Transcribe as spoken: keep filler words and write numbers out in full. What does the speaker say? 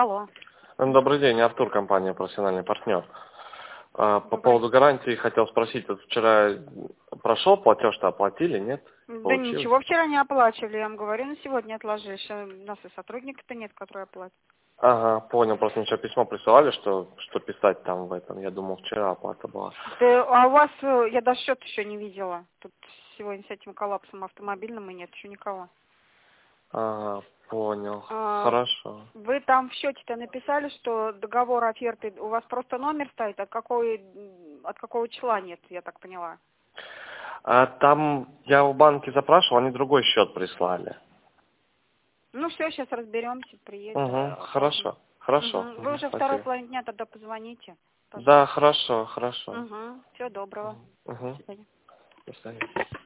Алло. Добрый день, Артур, компания «Профессиональный партнер». А, По Добрый. поводу гарантии хотел спросить, вот вчера прошел платеж-то, оплатили, нет? Да Получилось? ничего, вчера не оплачивали, я вам говорю, на сегодня отложишь. А У нас и сотрудника-то нет, который оплатит. Ага, понял, просто ничего, письмо присылали, что, что писать там в этом. Я думал, вчера оплата была. Да, а у вас, э, я даже счет еще не видела. Тут сегодня с этим коллапсом автомобильным и нет еще никого. Ага, понял. А, Хорошо. Вы там в счете-то написали, что договор оферты, у вас просто номер стоит, от какой, м, от какого числа нет, я так поняла. А там я в банке запрашивал, они другой счет прислали. Ну все, сейчас разберемся, приедет, Угу, тогда оформим. хорошо, хорошо. Угу. Вы Угу, уже второй спасибо. половине дня тогда позвоните, Да, пожалуйста. хорошо, хорошо. Угу. Всего доброго. До Угу. свидания. До свидания.